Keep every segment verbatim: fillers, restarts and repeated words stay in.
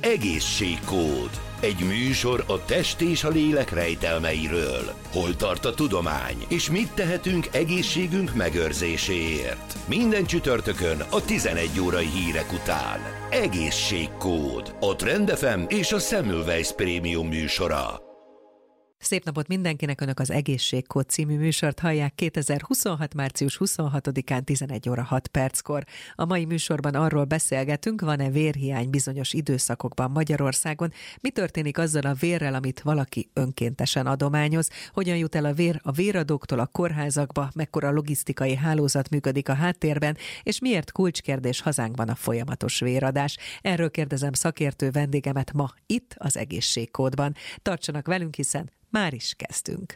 Egészségkód. Egy műsor a test és a lélek rejtelmeiről. Hol tart a tudomány, és mit tehetünk egészségünk megőrzéséért. Minden csütörtökön a tizenegy órai hírek után. Egészségkód. A Trend ef em és a Semmelweis Prémium műsora. Szép napot mindenkinek, Önök az Egészségkód című műsort hallják kétezer-huszonhat. március huszonhatodikán tizenegy óra hat perckor. A mai műsorban arról beszélgetünk, van-e vérhiány bizonyos időszakokban Magyarországon, mi történik azzal a vérrel, amit valaki önkéntesen adományoz, hogyan jut el a vér a véradóktól a kórházakba, mekkora logisztikai hálózat működik a háttérben, és miért kulcskérdés hazánkban a folyamatos véradás. Erről kérdezem szakértő vendégemet ma itt az Egészségkódban. Tartsanak velünk, hiszen már is kezdtünk.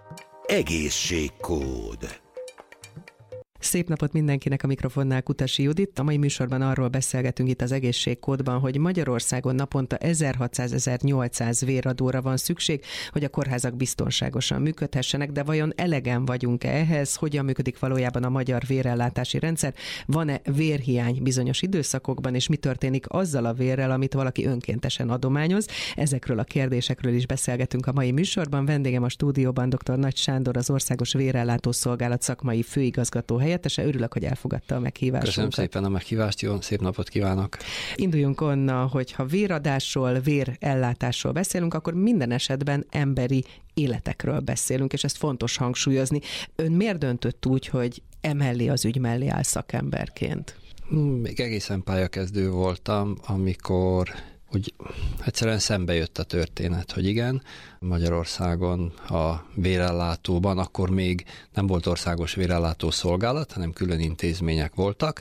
Egészségkód. Szép napot mindenkinek, a mikrofonnál Kutasi Judit. A mai műsorban arról beszélgetünk itt az Egészségkódban, hogy Magyarországon naponta ezerhatszáz-ezernyolcszáz véradóra van szükség, hogy a kórházak biztonságosan működhessenek, de vajon elegen vagyunk-e ehhez? Hogyan működik valójában a magyar vérellátási rendszer? Van-e vérhiány bizonyos időszakokban, és mi történik azzal a vérrel, amit valaki önkéntesen adományoz? Ezekről a kérdésekről is beszélgetünk a mai műsorban. Vendégem a stúdióban dr. Nagy Sándor, az Országos Vérellátó Szolgálat szakmai főigazgató helyettese. Örülök, hogy elfogadta a meghívásunkat. Köszönöm szépen a meghívást, jó, szép napot kívánok! Induljunk onnan, hogy ha véradásról, vérellátásról beszélünk, akkor minden esetben emberi életekről beszélünk, és ezt fontos hangsúlyozni. Ön miért döntött úgy, hogy emellé az ügy mellé áll szakemberként? Még egészen pályakezdő voltam, amikor úgy egyszerűen szembe jött a történet, hogy igen, Magyarországon a vérellátóban akkor még nem volt országos vérellátó szolgálat, hanem külön intézmények voltak,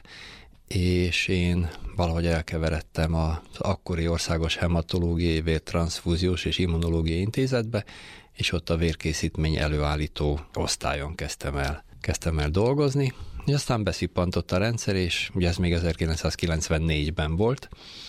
és én valahogy elkeveredtem az akkori Országos Hematológiai, Vértranszfúziós és Immunológiai Intézetbe, és ott a vérkészítmény előállító osztályon kezdtem el, kezdtem el dolgozni, és aztán beszippantott a rendszer, és ugye ez még ezerkilencszázkilencvennégyben volt,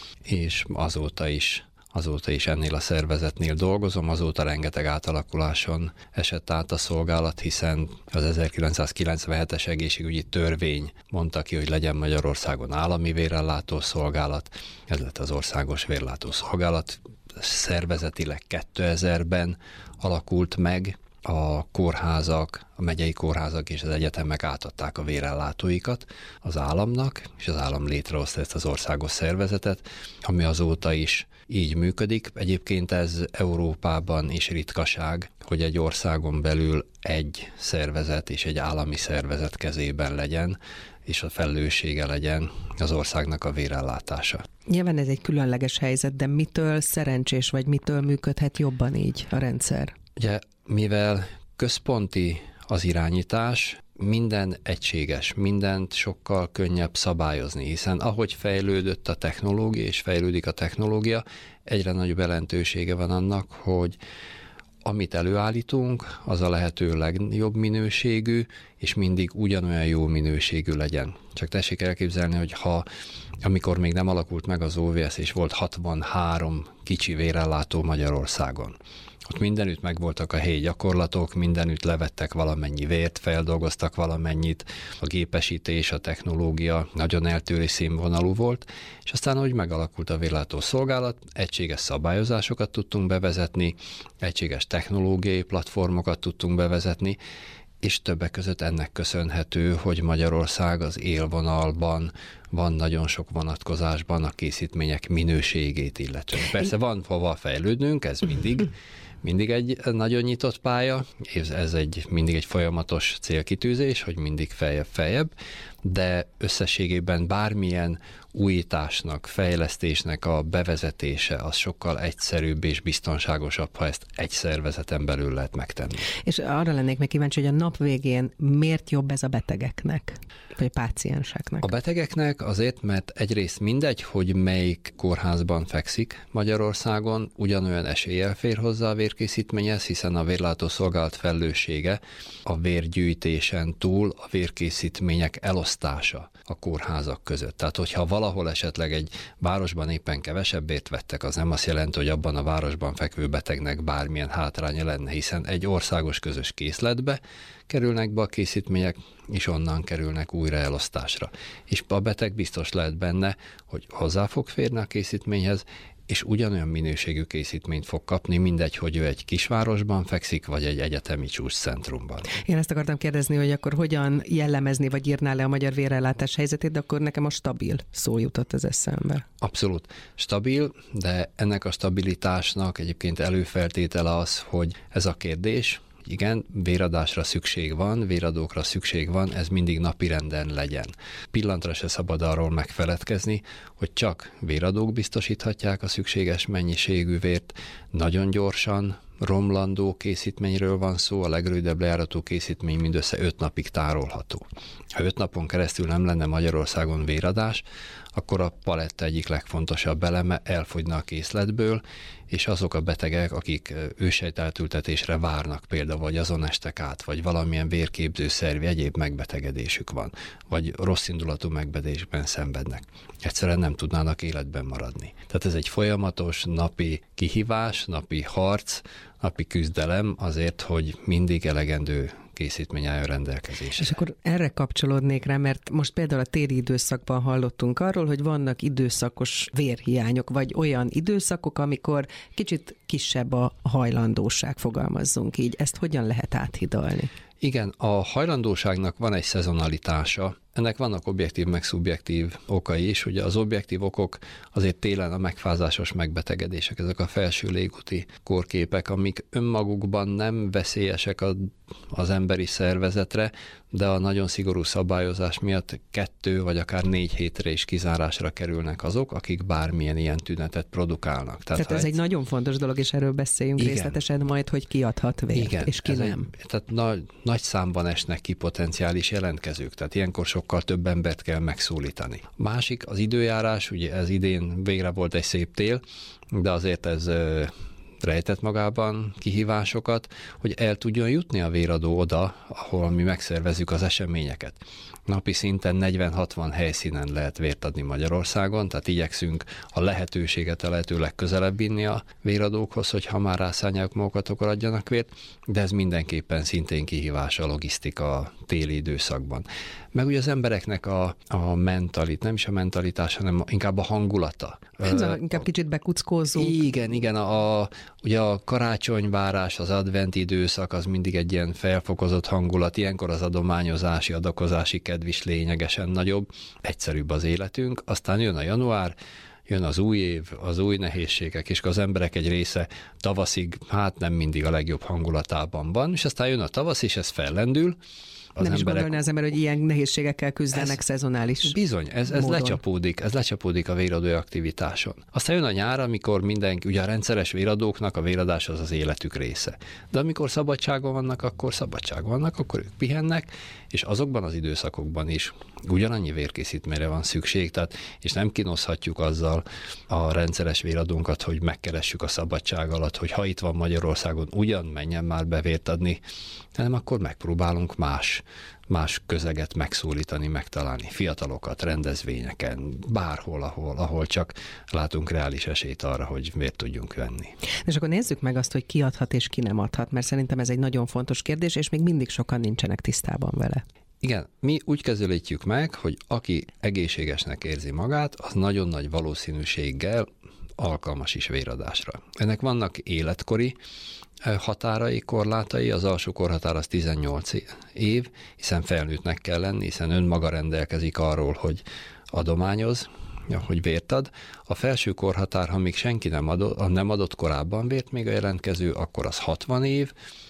és azóta is, azóta is ennél a szervezetnél dolgozom, azóta rengeteg átalakuláson esett át a szolgálat, hiszen az ezerkilencszázkilencvenhetes egészségügyi törvény mondta ki, hogy legyen Magyarországon állami vérellátó szolgálat, ez lett az Országos Vérellátó Szolgálat, szervezetileg kétezerben alakult meg, a kórházak, a megyei kórházak és az egyetemek átadták a vérellátóikat az államnak, és az állam létrehozta ezt az országos szervezetet, ami azóta is így működik. Egyébként ez Európában is ritkaság, hogy egy országon belül egy szervezet és egy állami szervezet kezében legyen, és a felelőssége legyen az országnak a vérellátása. Nyilván ez egy különleges helyzet, de mitől szerencsés, vagy mitől működhet jobban így a rendszer? Ugye, mivel központi az irányítás, minden egységes, mindent sokkal könnyebb szabályozni, hiszen ahogy fejlődött a technológia, és fejlődik a technológia, egyre nagyobb jelentősége van annak, hogy amit előállítunk, az a lehető legjobb minőségű, és mindig ugyanolyan jó minőségű legyen. Csak tessék elképzelni, hogy ha amikor még nem alakult meg az o vé es, és volt hatvanhárom kicsi vérellátó Magyarországon, ott mindenütt megvoltak a helyi gyakorlatok, mindenütt levettek valamennyi vért, feldolgoztak valamennyit, a gépesítés, a technológia nagyon eltérő színvonalú volt, és aztán, ahogy megalakult a vérellátó szolgálat, egységes szabályozásokat tudtunk bevezetni, egységes technológiai platformokat tudtunk bevezetni, és többek között ennek köszönhető, hogy Magyarország az élvonalban van nagyon sok vonatkozásban a készítmények minőségét illetően. Persze van hova fejlődnünk, ez mindig, mindig egy nagyon nyitott pálya, és ez egy, mindig egy folyamatos célkitűzés, hogy mindig feljebb-feljebb, de összességében bármilyen újításnak, fejlesztésnek a bevezetése az sokkal egyszerűbb és biztonságosabb, ha ezt egy szervezeten belül lehet megtenni. És arra lennék meg kíváncsi, hogy a nap végén miért jobb ez a betegeknek, vagy a pácienseknek? A betegeknek azért, mert egyrészt mindegy, hogy melyik kórházban fekszik Magyarországon, ugyanolyan eséllyel fér hozzá a vérkészítményhez, hiszen a vérellátó szolgálat felelőssége a vérgyűjtésen túl a vérkészítmények elosztása a kórházak között. Tehát, hogyha valahol esetleg egy városban éppen kevesebb vért vettek, az nem azt jelenti, hogy abban a városban fekvő betegnek bármilyen hátránya lenne, hiszen egy országos közös készletbe kerülnek be a készítmények, és onnan kerülnek újra elosztásra. És a beteg biztos lehet benne, hogy hozzá fog férni a készítményhez, és ugyanolyan minőségű készítményt fog kapni, mindegy, hogy ő egy kisvárosban fekszik, vagy egy egyetemi csúcscentrumban. Én ezt akartam kérdezni, hogy akkor hogyan jellemezni, vagy írná le a magyar vérellátás helyzetét, de akkor nekem a stabil szó jutott az eszembe. Abszolút stabil, de ennek a stabilitásnak egyébként előfeltétele az, hogy ez a kérdés, igen, véradásra szükség van, véradókra szükség van, ez mindig napirenden legyen. Pillantra se szabad arról megfeledkezni, hogy csak véradók biztosíthatják a szükséges mennyiségű vért, nagyon gyorsan, romlandó készítményről van szó, a legrövidebb lejáratú készítmény mindössze öt napig tárolható. Ha öt napon keresztül nem lenne Magyarországon véradás, akkor a paletta egyik legfontosabb eleme elfogyna a készletből, és azok a betegek, akik ősejtáltültetésre várnak például, vagy azon estek át, vagy valamilyen vérképző szervi egyéb megbetegedésük van, vagy rosszindulatú megbetegedésben szenvednek, egyszerűen nem tudnának életben maradni. Tehát ez egy folyamatos napi kihívás, napi harc, napi küzdelem azért, hogy mindig elegendő készítmény álljon rendelkezésre. És akkor erre kapcsolódnék rá, mert most például a téli időszakban hallottunk arról, hogy vannak időszakos vérhiányok, vagy olyan időszakok, amikor kicsit kisebb a hajlandóság, fogalmazzunk így. Ezt hogyan lehet áthidalni? Igen, a hajlandóságnak van egy szezonalitása. Ennek vannak objektív meg szubjektív okai is. Ugye az objektív okok azért télen a megfázásos megbetegedések, ezek a felső légúti kórképek, amik önmagukban nem veszélyesek a, az emberi szervezetre, de a nagyon szigorú szabályozás miatt kettő vagy akár négy hétre is kizárásra kerülnek azok, akik bármilyen ilyen tünetet produkálnak. Tehát, Tehát ez egy, egy nagyon fontos dolog, és erről beszéljünk igen. részletesen majd, hogy ki adhat vért, igen, és ki nem. Egy, tehát nagy, nagy számban esnek ki potenciális jelentkezők, tehát ilyenkor sokkal több embert kell megszólítani. Másik az időjárás, ugye ez idén végre volt egy szép tél, de azért ez rejtett magában kihívásokat, hogy el tudjon jutni a véradó oda, ahol mi megszervezzük az eseményeket. Napi szinten negyven-hatvan helyszínen lehet vért adni Magyarországon, tehát igyekszünk a lehetőséget a lehető legközelebb vinni a véradókhoz, hogy ha már rászánják magukat, akkor adjanak vért, de ez mindenképpen szintén kihívás a logisztika a téli időszakban. Meg ugye az embereknek a, a mentalit, nem is a mentalitás, hanem inkább a hangulata. Ez a, inkább kicsit bekuckózunk. Igen, igen, a, a, ugye a karácsonyvárás, az advent időszak az mindig egy ilyen felfokozott hangulat, ilyenkor az adományozási, adakozási kedv is lényegesen nagyobb, egyszerűbb az életünk, aztán jön a január, jön az új év, az új nehézségek, és az emberek egy része tavaszig, hát nem mindig a legjobb hangulatában van, és aztán jön a tavasz, és ez fellendül. Az nem emberek... is gondolná az ember, hogy ilyen nehézségekkel küzdenek ez, szezonális Bizony, ez, ez lecsapódik, ez lecsapódik a véradói aktivitáson. Aztán jön a nyár, amikor mindenki, ugye a rendszeres véradóknak a véradás az az életük része. De amikor szabadságon vannak, akkor szabadságon vannak, akkor ők pihennek, és azokban az időszakokban is ugyanannyi vérkészítményre van szükség, tehát, és nem kínoszhatjuk azzal a rendszeres véradónkat, hogy megkeressük a szabadság alatt, hogy ha itt van Magyarországon, ugyan menjen már be vért adni, hanem akkor megpróbálunk más, más közeget megszólítani, megtalálni, fiatalokat, rendezvényeken, bárhol, ahol, ahol csak látunk reális esélyt arra, hogy vért tudjunk venni. És akkor nézzük meg azt, hogy ki adhat és ki nem adhat, mert szerintem ez egy nagyon fontos kérdés, és még mindig sokan nincsenek tisztában vele. Igen, mi úgy közelítjük meg, hogy aki egészségesnek érzi magát, az nagyon nagy valószínűséggel alkalmas is véradásra. Ennek vannak életkori határai, korlátai, az alsó korhatár az tizennyolc év, hiszen felnőttnek kell lenni, hiszen önmaga rendelkezik arról, hogy adományoz, hogy vért ad. A felső korhatár, ha még senki nem adott, nem adott korábban vért még a jelentkező, akkor az hatvan év,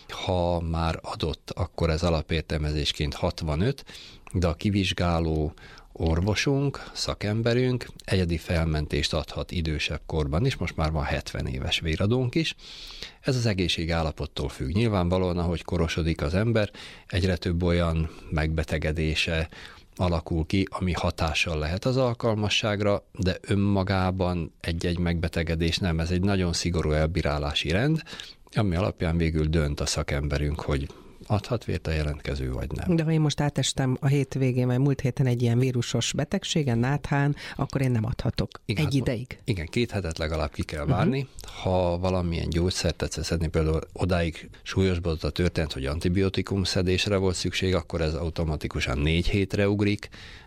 ha már adott, akkor ez alapértelmezésként hatvanöt, de a kivizsgáló orvosunk, szakemberünk egyedi felmentést adhat idősebb korban is, most már van hetven éves véradónk is. Ez az egészségállapottól függ. Nyilvánvalóan, ahogy korosodik az ember, egyre több olyan megbetegedése alakul ki, ami hatással lehet az alkalmasságra, de önmagában egy-egy megbetegedés nem. Ez egy nagyon szigorú elbírálási rend, ami alapján végül dönt a szakemberünk, hogy adhat vért a jelentkező, vagy nem. De ha én most átestem a hétvégén, vagy múlt héten egy ilyen vírusos betegségen, náthán, akkor én nem adhatok igen, egy ideig. Igen, két hetet legalább ki kell várni. Uh-huh. Ha valamilyen gyógyszert tetsz szedni, például odáig súlyosbodott a történet, hogy antibiotikum szedésre volt szükség, akkor ez automatikusan négy hétre ugrik.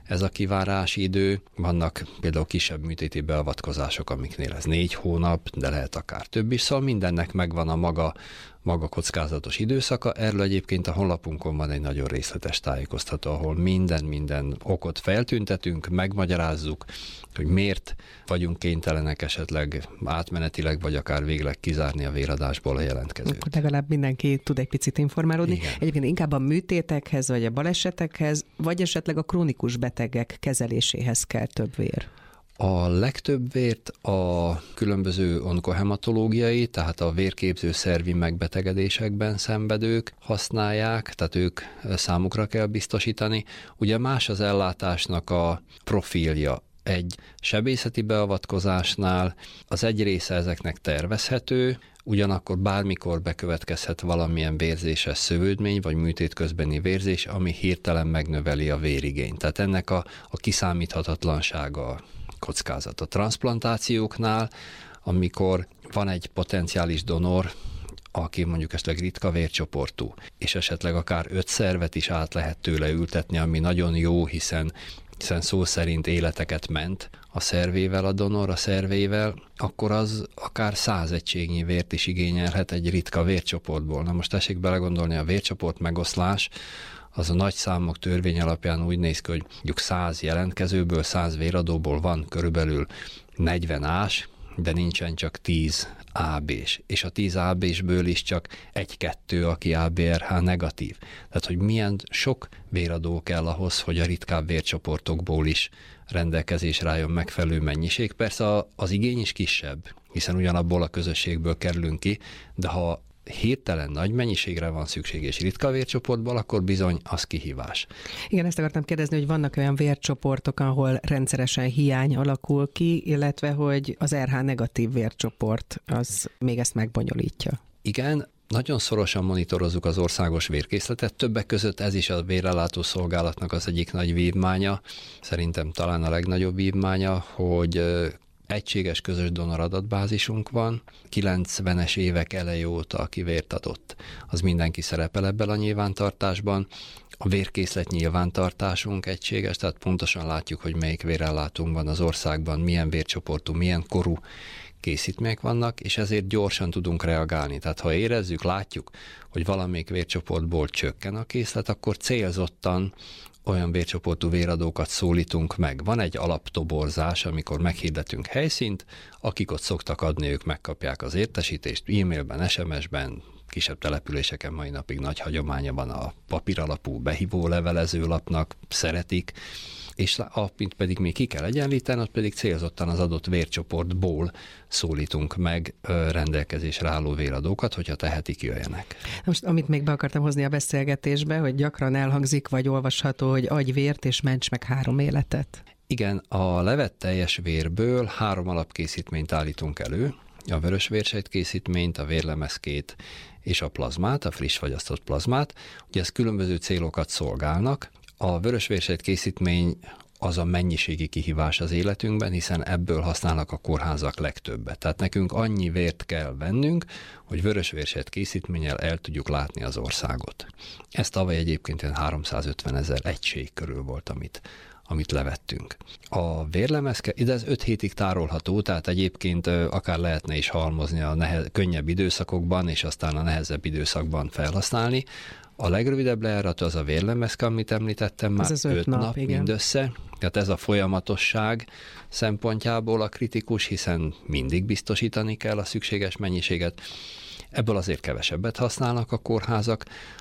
ez a kivárási idő. Vannak például kisebb műtéti beavatkozások, amiknél ez négy hónap, de lehet akár több is, szóval mindennek megvan a maga, maga kockázatos időszaka. Erről egyébként a honlapunkon van egy nagyon részletes tájékoztató, ahol minden-minden okot feltüntetünk, megmagyarázzuk, hogy miért vagyunk kénytelenek esetleg átmenetileg, vagy akár végleg kizárni a véradásból a jelentkezőt. Akkor legalább mindenki tud egy picit informálódni. Igen. Egyébként inkább a műtétekhez, vagy a balesetekhez, vagy esetleg a krónikus betegek kezeléséhez kell több vér. A legtöbb vért a különböző onkohematológiai, tehát a vérképző szervi megbetegedésekben szenvedők használják, tehát ők számukra kell biztosítani. Ugye más az ellátásnak a profilja. Egy sebészeti beavatkozásnál az egy része ezeknek tervezhető, ugyanakkor bármikor bekövetkezhet valamilyen vérzéses szövődmény, vagy műtét közbeni vérzés, ami hirtelen megnöveli a vérigényt. Tehát ennek a, a kiszámíthatatlansága kockázat. A transzplantációknál, amikor van egy potenciális donor, aki mondjuk esetleg ritka vércsoportú, és esetleg akár öt szervet is át lehet tőle ültetni, ami nagyon jó, hiszen hiszen szó szerint életeket ment a szervével, a donor a szervével, akkor az akár száz egységnyi vért is igényelhet egy ritka vércsoportból. Na most tessék belegondolni, a vércsoport megoszlás, az a nagy számok törvény alapján úgy néz ki, hogy mondjuk száz jelentkezőből, száz véradóból van körülbelül negyven ás, de nincsen csak tíz á bés, és a tíz á bésből is csak egy-kettő, aki á bé er há negatív. Tehát, hogy milyen sok véradó kell ahhoz, hogy a ritkább vércsoportokból is rendelkezésre álljon megfelelő mennyiség. Persze az igény is kisebb, hiszen ugyanabból a közösségből kerülünk ki, de ha hirtelen nagy mennyiségre van szükség és ritka vércsoportból, akkor bizony az kihívás. Igen, ezt akartam kérdezni, hogy vannak olyan vércsoportok, ahol rendszeresen hiány alakul ki, illetve hogy az er há negatív vércsoport az még ezt megbonyolítja. Igen, nagyon szorosan monitorozzuk az országos vérkészletet, többek között ez is a vérellátó szolgálatnak az egyik nagy vívmánya, szerintem talán a legnagyobb vívmánya, hogy egységes közös donor adatbázisunk van, kilencvenes évek eleje óta, aki vért adott, az mindenki szerepel ebben a nyilvántartásban. A vérkészlet nyilvántartásunk egységes, tehát pontosan látjuk, hogy melyik vérellátónk van az országban, milyen vércsoportú, milyen korú készítmények vannak, és ezért gyorsan tudunk reagálni. Tehát ha érezzük, látjuk, hogy valamelyik vércsoportból csökken a készlet, akkor célzottan olyan vércsoportú véradókat szólítunk meg. Van egy alaptoborzás, amikor meghirdetünk helyszínt, akik ott szoktak adni, ők megkapják az értesítést, e-mailben, es em es-ben, kisebb településeken mai napig nagy hagyománya van a papíralapú behívó levelezőlapnak, szeretik, és amit pedig még ki kell egyenlíteni, ott pedig célzottan az adott vércsoportból szólítunk meg rendelkezésre álló véradókat, hogyha tehetik, jöjjenek. Most, amit még be akartam hozni a beszélgetésbe, hogy gyakran elhangzik, vagy olvasható, hogy adj vért és ments meg három életet. Igen, a levett teljes vérből három alapkészítményt állítunk elő, a vörös vérsejtkészítményt, a vérlemezkét és a plazmát, a friss fagyasztott plazmát. Ugye ez különböző célokat szolgálnak. A vörösvérsejt készítmény az a mennyiségi kihívás az életünkben, hiszen ebből használnak a kórházak legtöbbet. Tehát nekünk annyi vért kell vennünk, hogy vörösvérsejt készítménnyel el tudjuk látni az országot. Ez tavaly egyébként háromszázötven ezer egység körül volt, amit, amit levettünk. A vérlemezke, ide ez öt hétig tárolható, tehát egyébként akár lehetne is halmozni a nehe, könnyebb időszakokban, és aztán a nehezebb időszakban felhasználni. A legrövidebb lejáratú az a vérlemezke, amit említettem már, öt, öt nap, nap mindössze. Tehát ez a folyamatosság szempontjából a kritikus, hiszen mindig biztosítani kell a szükséges mennyiséget. Ebből azért kevesebbet használnak a kórházak.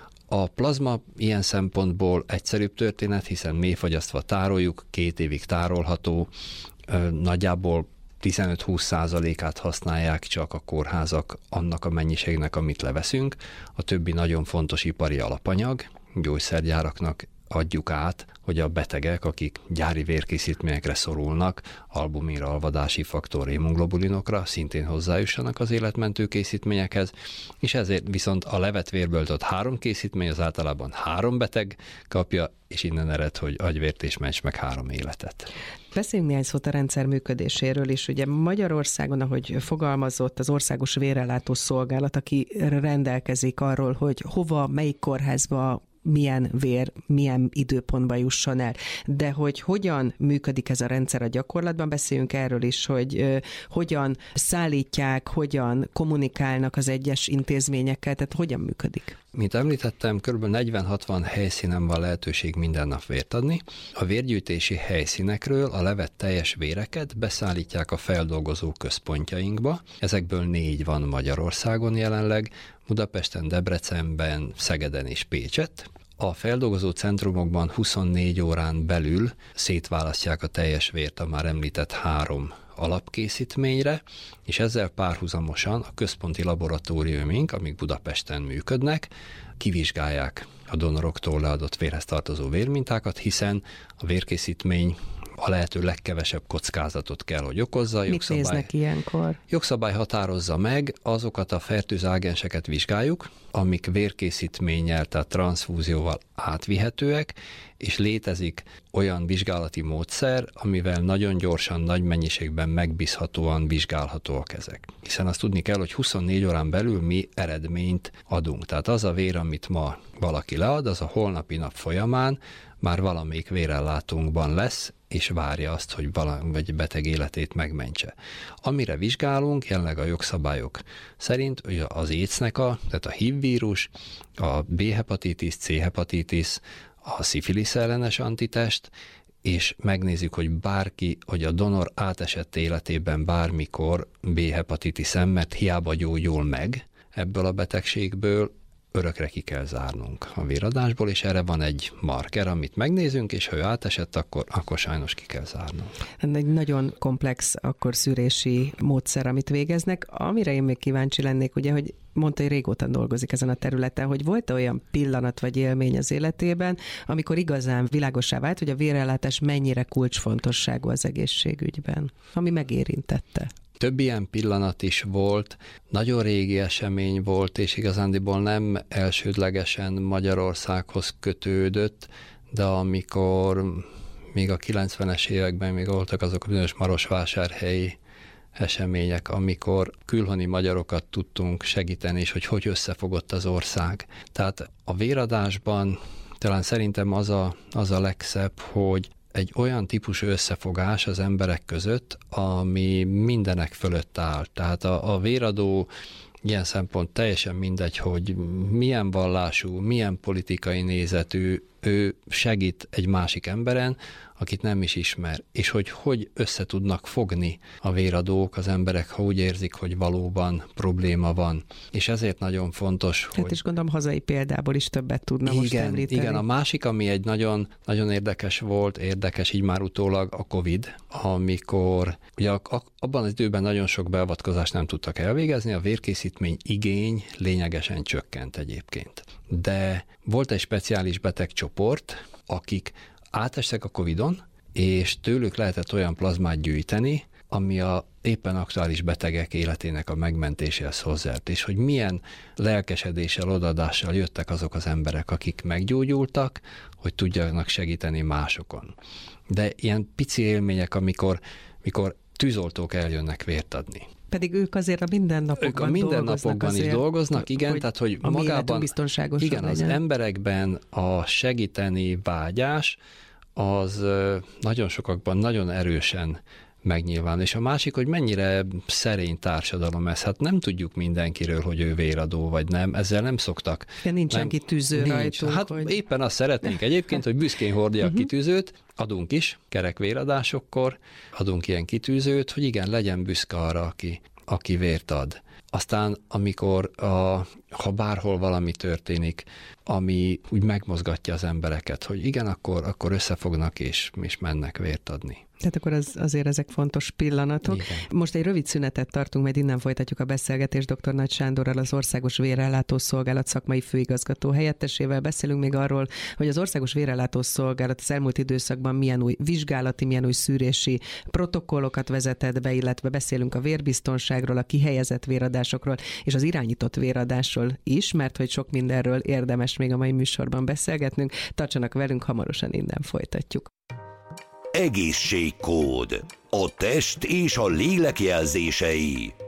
A plazma ilyen szempontból egyszerűbb történet, hiszen mélyfagyasztva tároljuk, két évig tárolható, nagyjából tizenöt-húsz százalékát használják csak a kórházak annak a mennyiségnek, amit leveszünk. A többi nagyon fontos ipari alapanyag, gyógyszergyáraknak adjuk át, hogy a betegek, akik gyári vérkészítményekre szorulnak, albuminra, alvadási faktor, hémoglobulinokra, szintén hozzájussanak az életmentő készítményekhez, és ezért viszont a levett vérből adott három készítmény az általában három beteg kapja, és innen ered, hogy adj vért és ments meg három életet. Beszéljünk néhány szót a rendszer működéséről is. Ugye Magyarországon, ahogy fogalmazott, az Országos Vérellátó Szolgálat, aki rendelkezik arról, hogy hova, melyik kórházba milyen vér, milyen időpontban jusson el. De hogy hogyan működik ez a rendszer a gyakorlatban, beszéljünk erről is, hogy uh, hogyan szállítják, hogyan kommunikálnak az egyes intézményekkel, tehát hogyan működik? Mint említettem, kb. negyven-hatvan helyszínen van lehetőség minden nap vért adni. A vérgyűjtési helyszínekről a levett teljes véreket beszállítják a feldolgozó központjainkba. Ezekből négy van Magyarországon jelenleg, Budapesten, Debrecenben, Szegeden és Pécsett. A feldolgozó centrumokban huszonnégy órán belül szétválasztják a teljes vért a már említett három alapkészítményre, és ezzel párhuzamosan a központi laboratóriumink, amik Budapesten működnek, kivizsgálják a donoroktól leadott vérhez tartozó vérmintákat, hiszen a vérkészítmény a lehető legkevesebb kockázatot kell, hogy okozza. Mit jogszabály, néznek ilyenkor? Jogszabály határozza meg, azokat a fertőző ágenseket vizsgáljuk, amik vérkészítménnyel, tehát transzfúzióval átvihetőek, és létezik olyan vizsgálati módszer, amivel nagyon gyorsan, nagy mennyiségben megbízhatóan vizsgálhatóak ezek. Hiszen azt tudni kell, hogy huszonnégy órán belül mi eredményt adunk. Tehát az a vér, amit ma valaki lead, az a holnapi nap folyamán már valamelyik vérellátónkban lesz, és várja azt, hogy valami vagy beteg életét megmentse. Amire vizsgálunk, jelenleg a jogszabályok szerint, hogy az éjsznek a, tehát a há i vé vírus, a B-hepatitis, C-hepatitis, a szifilisz ellenes antitest, és megnézzük, hogy bárki, hogy a donor átesett életében bármikor B-hepatitiszem, mert hiába gyógyul meg ebből a betegségből, örökre ki kell zárnunk a véradásból, és erre van egy marker, amit megnézünk, és ha ő átesett, akkor, akkor sajnos ki kell zárnunk. Egy nagyon komplex akkor szűrési módszer, amit végeznek. Amire én még kíváncsi lennék, ugye, hogy mondta, hogy régóta dolgozik ezen a területen, hogy volt olyan pillanat vagy élmény az életében, amikor igazán világossá vált, hogy a vérellátás mennyire kulcsfontosságú az egészségügyben, ami megérintette. Több ilyen pillanat is volt, nagyon régi esemény volt, és igazándiból nem elsődlegesen Magyarországhoz kötődött, de amikor még a kilencvenes években még voltak azok a bizonyos marosvásárhelyi események, amikor külhoni magyarokat tudtunk segíteni, és hogy hogy összefogott az ország. Tehát a véradásban talán szerintem az a, az a legszebb, hogy egy olyan típusú összefogás az emberek között, ami mindenek fölött áll. Tehát a, a véradó ilyen szempont teljesen mindegy, hogy milyen vallású, milyen politikai nézetű, ő segít egy másik emberen, akit nem is ismer, és hogy hogy össze tudnak fogni a véradók, az emberek, ha úgy érzik, hogy valóban probléma van. És ezért nagyon fontos, hát hogy... Hát is gondolom, hazai példából is többet tudna igen, most említeni. Igen, a másik, ami egy nagyon, nagyon érdekes volt, érdekes így már utólag a Covid, amikor ugye abban az időben nagyon sok beavatkozást nem tudtak elvégezni, a vérkészítmény igény lényegesen csökkent egyébként. De volt egy speciális betegcsoport, akik átestek a Covidon, és tőlük lehetett olyan plazmát gyűjteni, ami a éppen aktuális betegek életének a megmentéséhez hozzájárult, és hogy milyen lelkesedéssel, odaadással jöttek azok az emberek, akik meggyógyultak, hogy tudjanak segíteni másokon. De ilyen pici élmények, amikor, amikor tűzoltók eljönnek vért adni. Pedig ők azért a mindennapokban ők a mindennapokban azért, is dolgoznak, igen, hogy tehát hogy a magában, biztonságosan igen, legyen. Az emberekben a segíteni vágyás, az nagyon sokakban nagyon erősen megnyilván. És a másik, hogy mennyire szerény társadalom ez. Hát nem tudjuk mindenkiről, hogy ő véradó vagy nem. Ezzel nem szoktak. De nincsen nem, kitűző nincs. rajtunk. Hát hogy... éppen azt szeretnénk egyébként, hogy büszkén hordja a kitűzőt. Adunk is kerek véradásokkor, adunk ilyen kitűzőt, hogy igen, legyen büszke arra, aki, aki vért ad. Aztán, amikor a, ha bárhol valami történik, ami úgy megmozgatja az embereket, hogy igen, akkor, akkor összefognak és, és mennek vért adni. Tehát akkor az, azért ezek fontos pillanatok. Igen. Most egy rövid szünetet tartunk, majd innen folytatjuk a beszélgetést dr. Nagy Sándorral, az Országos Vérellátó Szolgálat szakmai főigazgató helyettesével. Beszélünk még arról, hogy az Országos Vérellátó Szolgálat az elmúlt időszakban milyen új vizsgálati, milyen új szűrési protokollokat vezetett be, illetve beszélünk a vérbiztonságról, a kihelyezett véradásokról és az irányított véradásról is, mert hogy sok mindenről érdemes még a mai műsorban beszélgetnünk. Tartsanak velünk, hamarosan innen folytatjuk. Egészségkód. A test és a lélek jelzései.